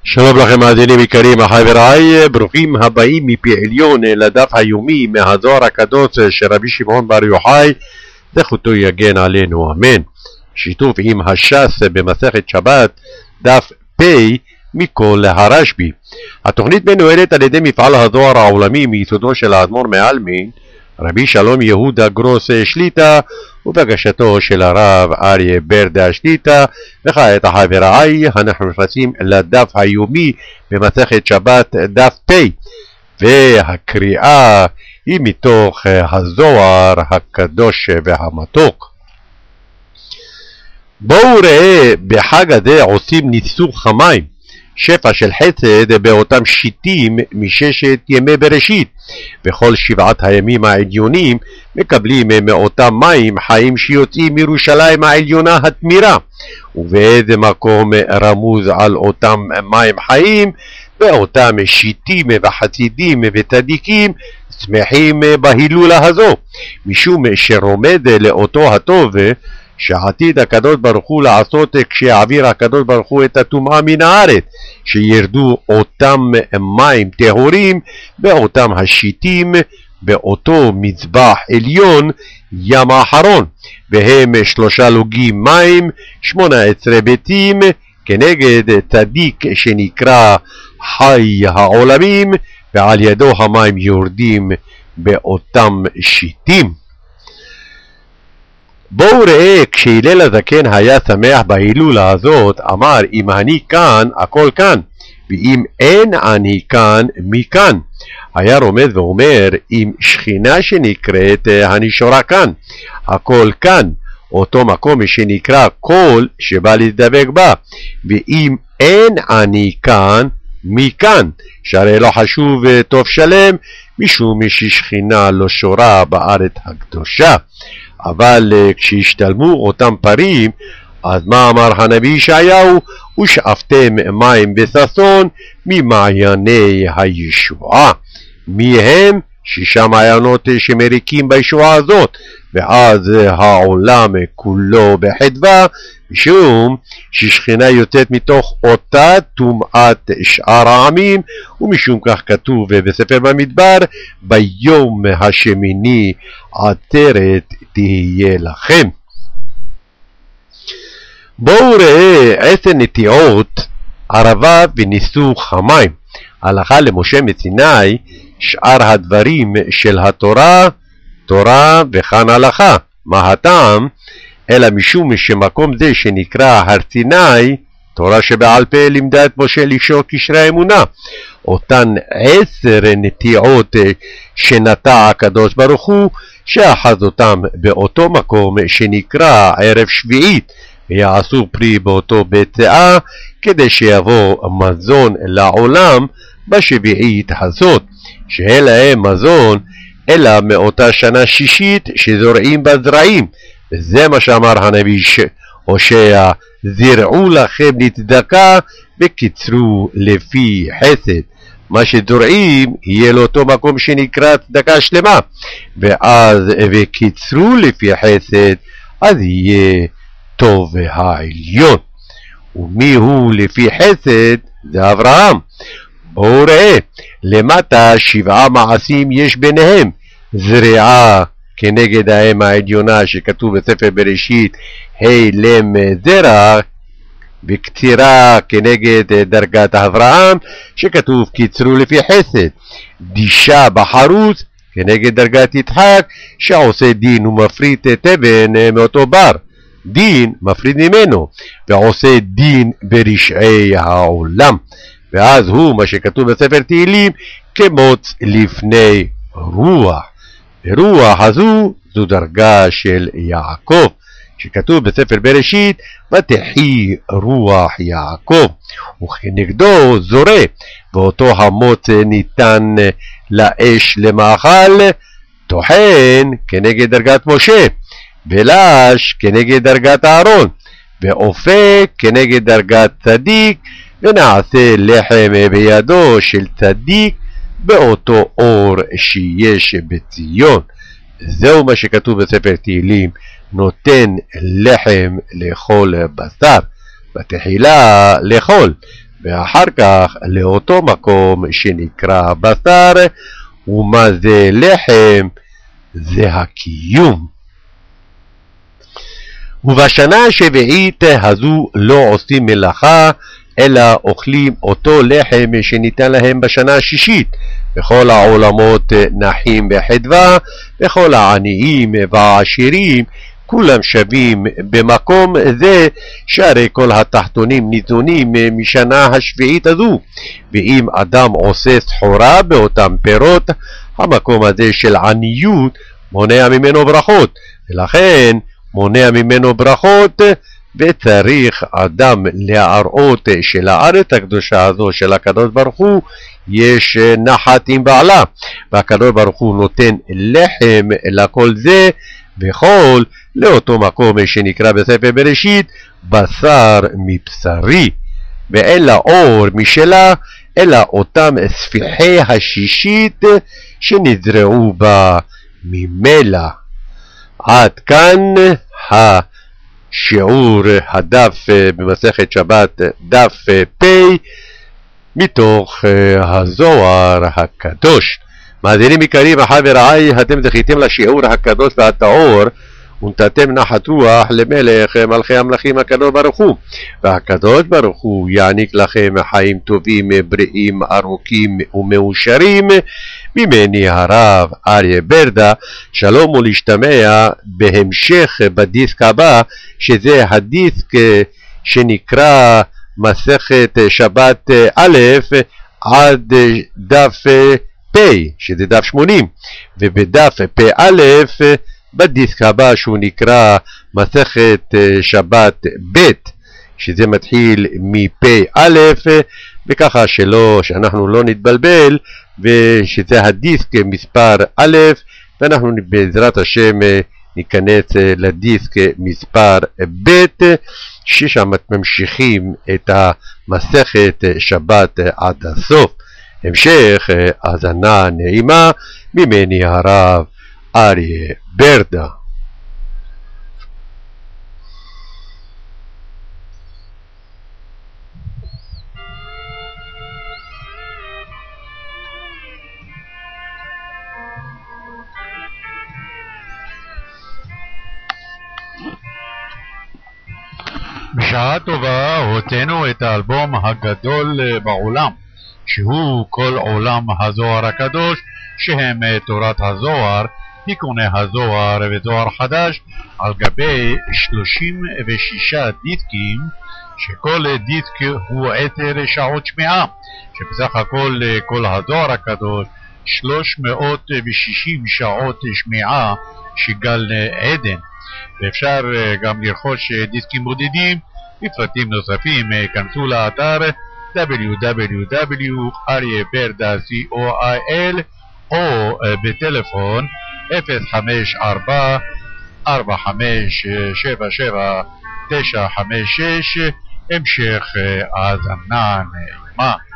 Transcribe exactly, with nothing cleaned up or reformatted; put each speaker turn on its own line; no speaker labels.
שלום לכם מאזינים יקרים, חבריי, ברוכים הבאים מפי עליון לדף היומי מהזוהר הקדוש של רבי שמעון בר יוחאי, זכותו יגן עלינו, אמן. שיתוף עם הש"ס במסכת שבת, דף פ' מכל הרשב"י. התוכנית מנוהלת על ידי מפעל הזוהר העולמי מיסודו של האדמו"ר מעלמין, רבי שלום יהודה גרוס שליט"א, ובקשתו של הרב אריה ברדה שליט"א. וכעת חבריי, אנחנו נכנסים לדף היומי במסכת שבת דף פ', והקריאה היא מתוך הזוהר הקדוש והמתוק. בואו ראה, בחג הזה עושים ניסוך המים, שפע של חסד באותם שיטים מששת ימי בראשית, וכל שבעת הימים העליונים מקבלים מאותם מים חיים שיוצאים מירושלים העליונה התמירה. ובאיזה מקום רמוז על אותם מים חיים? באותם שיטים וחסידים וצדיקים שמחים בהילולה הזו, משום שרומז לאותו הטוב שעתיד הקדוש ברוך הוא לעשות כשיעביר הקדוש ברוך הוא את הטומאה מן הארץ, שירדו אותם מים טהורים באותם השיטים באותו מזבח עליון ים האחרון, והם שלושה לוגים מים, שמונה עשרה ביתים, כנגד צדיק שנקרא חי העולמים, ועל ידו המים יורדים באותם שיטים. בואו ראה, כשהלל הזקן היה שמח בהילולה הזאת, אמר, אם אני כאן, הכל כאן, ואם אין אני כאן, מי כאן? היה רומז ואומר, אם שכינה שנקראת הנשורה כאן, הכל כאן, אותו מקום שנקרא כל שבא להזדבק בה, ואם אין אני כאן, מי כאן? שהרי לא חשוב טוב שלם, משום ששכינה לא שורה בארץ הקדושה. אבל כשהשתלמו אותם פרים, אז מה אמר הנביא ישעיהו? ושאפתם מים בששון ממעייני הישועה. מי הם? שישה מעיינות שמריקים בישועה הזאת, ואז העולם כולו בחדווה, משום ששכינה יוצאת מתוך אותה טומאת שאר העמים, ומשום כך כתוב בספר במדבר, ביום השמיני עצרת תהיה לכם. בואו ראה עשר נטיעות ערבה וניסוך המים, הלכה למשה מסיני, שאר הדברים של התורה, תורה וכאן הלכה. מה הטעם? אלא משום שמקום זה שנקרא הר סיני, תורה שבעל פה לימדה את משה לקשור קשרי אמונה. אותן עשר נטיעות שנטע הקדוש ברוך הוא, שאחז אותם באותו מקום שנקרא ערב שביעית, ויעשו פרי באותו בית זעה, כדי שיבוא מזון לעולם בשביעית הזאת, שאין להם מזון אלא מאותה שנה שישית שזורעים בה זרעים. וזה מה שאמר הנביא הושע, זרעו לכם לצדקה וקיצרו לפי חסד. מה שזורעים יהיה לאותו מקום שנקרא צדקה שלמה, ואז וקיצרו לפי חסד, אז יהיה טוב העליון. ומי הוא לפי חסד? זה אברהם. בואו ראה, למטה שבעה מעשים יש ביניהם, זריעה כנגד האם העליונה שכתוב בספר בראשית הלם זרע, וקצירה כנגד דרגת אברהם שכתוב קיצרו לפי חסד, דישה בחרוץ כנגד דרגת יצחק שעושה דין ומפריט תבן מאותו בר, דין מפריד ממנו, ועושה דין ברשעי העולם, ואז הוא מה שכתוב בספר תהילים כמוץ לפני רוח. ורוח הזו זו דרגה של יעקב, שכתוב בספר בראשית ותחי רוח יעקב, וכנגדו זורע, ואותו המוץ ניתן לאש למאכל, טוחן כנגד דרגת משה, ולש כנגד דרגת אהרון, ואופה כנגד דרגת צדיק, ונעשה לחם בידו של צדיק באותו אור שיש בציון. זהו מה שכתוב בספר תהילים, נותן לחם לכל בשר, בתחילה לאכול, ואחר כך לאותו מקום שנקרא בשר. ומה זה לחם? זה הקיום. ובשנה השביעית הזו לא עושים מלאכה, אלא אוכלים אותו לחם שניתן להם בשנה השישית. וכל העולמות נחים בחדווה, וכל העניים והעשירים כולם שווים במקום זה, שהרי כל התחתונים ניזונים משנה השביעית הזו. ואם אדם עושה סחורה באותם פירות, המקום הזה של עניות מונע ממנו ברכות, ולכן מונע ממנו ברכות, וצריך אדם להראות שלארץ הקדושה הזו של הקדוש ברוך הוא יש נחת עם בעלה, והקדוש ברוך הוא נותן לחם לכל זה, וכל לאותו מקום שנקרא בספר בראשית בשר מבשרי, ואין לה אור משלה אלא אותם ספיחי השישית שנזרעו בה ממילא. עד כאן השיעור הדף במסכת שבת דף פ' מתוך הזוהר הקדוש. מאזינים יקרים, אחי ורעי, אתם זכיתם לשיעור הקדוש והטהור, ונתתם נחת רוח למלך מלכי המלכים הקדוש ברוך הוא. והקדוש ברוך הוא יעניק לכם חיים טובים, בריאים, ארוכים ומאושרים. ממני הרב אריה ברדה, שלום ולהשתמע בהמשך בדיסק הבא, שזה הדיסק שנקרא מסכת שבת א' עד דף פ', שזה דף שמונים, ובדף פ' בדיסק הבא שהוא נקרא מסכת שבת ב', שזה מתחיל מפ' וככה שלא, שאנחנו לא נתבלבל, ושזה הדיסק מספר א', ואנחנו בעזרת השם ניכנס לדיסק מספר ב', ששם ממשיכים את המסכת שבת עד הסוף. המשך האזנה נעימה ממני הרב אריה ברדה.
בשעה טובה הוצאנו את האלבום הגדול בעולם, שהוא כל עולם הזוהר הקדוש, שהם תורת הזוהר, תיקוני הזוהר וזוהר חדש, על גבי שלושים ושישה דיסקים, שכל דיסק הוא עשר שעות שמיעה, שבסך הכל כל הזוהר הקדוש שלוש מאות ושישים שעות שמיעה שגל עדן. ואפשר גם לרכוש דיסקים בודדים. לפרטים נוספים כנסו לאתר דאבליו דאבליו דאבליו נקודה אריה ברדה קו או בטלפון אפס חמש ארבע ארבע חמש שבע שבע תשע חמש שש. המשך האזנה נעימה.